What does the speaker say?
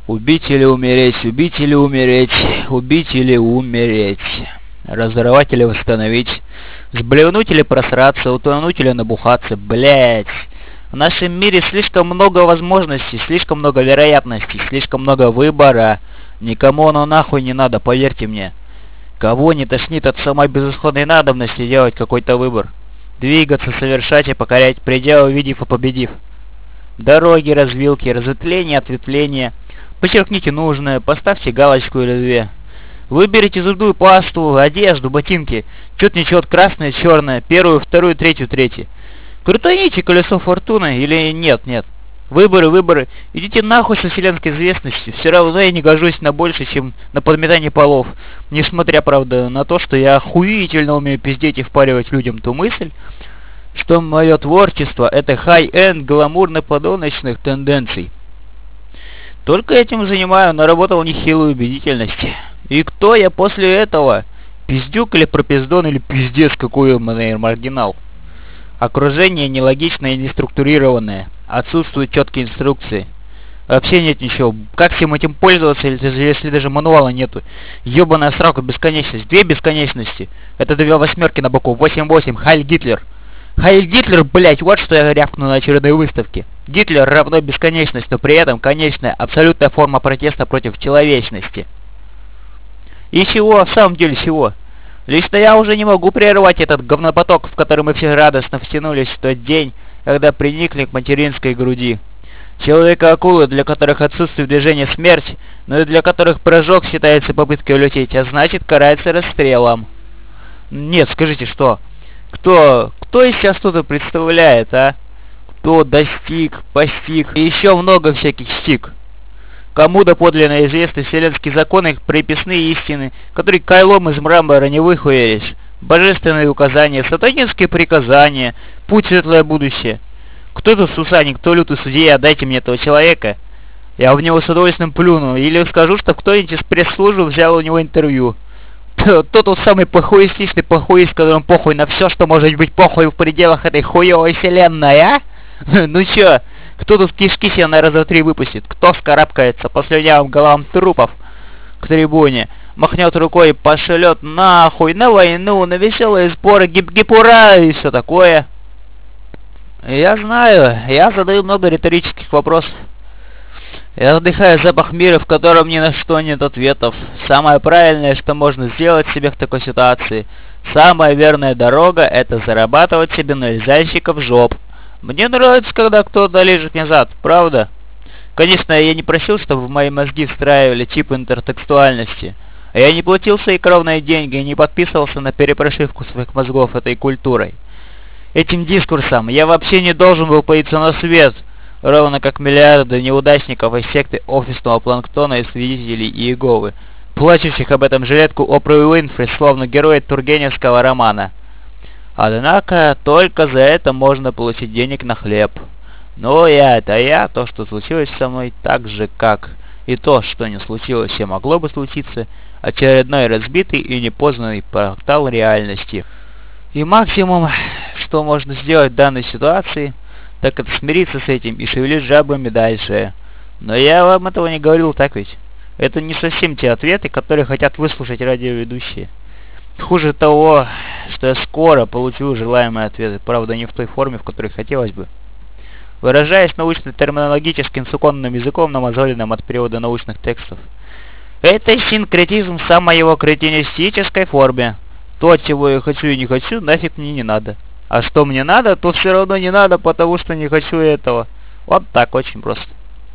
Убить или умереть, убить или умереть, убить или умереть. Разорвать или восстановить. Сблевнуть или просраться, утонуть или набухаться. Блять. В нашем мире слишком много возможностей, слишком много вероятностей, слишком много выбора. Никому оно нахуй не надо, поверьте мне. Кого не тошнит от самой безысходной надобности делать какой-то выбор? Двигаться, совершать и покорять пределы, увидев и победив. Дороги, развилки, разветвления, ответвления. Подчеркните нужное, поставьте галочку или две. Выберите зубную пасту, одежду, ботинки. Чёт-не-чёт, красное, черное, первую, вторую, третью, третью. Крутаните колесо фортуны или нет. Выборы. Идите нахуй со вселенской известностью. Все равно я не гожусь на больше, чем на подметание полов. Несмотря, правда, на то, что я охуительно умею пиздеть и впаривать людям ту мысль, что мое творчество это хай-энд гламурно-подоночных тенденций. Только этим занимаю, наработал нехилую убедительность. И кто я после этого? Пиздюк или пропиздон или пиздец какой маргинал? Окружение нелогичное и неструктурированное. Отсутствуют четкие инструкции. Вообще нет ничего. Как всем этим пользоваться, если даже мануала нету? Ёбаная срака, бесконечность. Две бесконечности. Это две восьмерки на боку. 8-8. Хайль Гитлер. Хайль Гитлер, блять, вот что я рявкну на очередной выставке. Гитлер равно бесконечность, но при этом конечная, абсолютная форма протеста против человечности. И чего, в самом деле чего? Лично я уже не могу прервать этот говнопоток, в который мы все радостно втянулись в тот день, когда приникли к материнской груди. Человека-акулы, для которых отсутствие движения смерть, но и для которых прыжок считается попыткой улететь, а значит карается расстрелом. Нет, скажите, что? Кто из себя что-то представляет, а? Кто достиг, постиг и еще много всяких стиг? Кому доподлинно известны вселенские законы, их приписные истины, которые кайлом из мрамора не выхуяришь, божественные указания, сатанинские приказания, путь в светлое будущее. Кто тут сусаник, кто лютый судья, дайте мне этого человека. Я в него с удовольствием плюну, или скажу, что кто-нибудь из пресс-службы взял у него интервью. Тот самый похуистичный похуист, которому похуй на все, что может быть похуй в пределах этой хуевой вселенной, а? Ну чё? Кто тут кишки себе на раза 3 выпустит? Кто вскарабкается по слюнявым головам трупов к трибуне? Махнет рукой и пошлет нахуй на войну, на веселые сборы, гип-гип-ура и все такое. Я знаю, я задаю много риторических вопросов. Я вдыхаю запах мира, в котором ни на что нет ответов. Самое правильное, что можно сделать себе в такой ситуации, самая верная дорога, это зарабатывать себе нальзальщиков жоп. Мне нравится, когда кто-то лежит мне зад, правда? Конечно, я не просил, чтобы в мои мозги встраивали чип интертекстуальности. А я не платил свои кровные деньги и не подписывался на перепрошивку своих мозгов этой культурой. Этим дискурсом я вообще не должен был появиться на свет, ровно как миллиарды неудачников из секты офисного планктона и свидетелей Иеговы, плачущих об этом жилетку Опры Уинфри, словно герои тургеневского романа. Однако, только за это можно получить денег на хлеб. Но то, что случилось со мной, так же, как и то, что не случилось и могло бы случиться, очередной разбитый и непознанный портал реальности. И максимум, что можно сделать в данной ситуации, так это смириться с этим и шевелить жабрами дальше. Но я вам этого не говорил, так ведь? Это не совсем те ответы, которые хотят выслушать радиоведущие. Хуже того, что я скоро получу желаемые ответы, правда не в той форме, в которой хотелось бы. Выражаясь научно-терминологическим суконным языком, намазоленным от перевода научных текстов. Это синкретизм в самой его кретинистической форме. То, чего я хочу и не хочу, нафиг мне не надо. А что мне надо, то все равно не надо, потому что не хочу этого. Вот так, очень просто.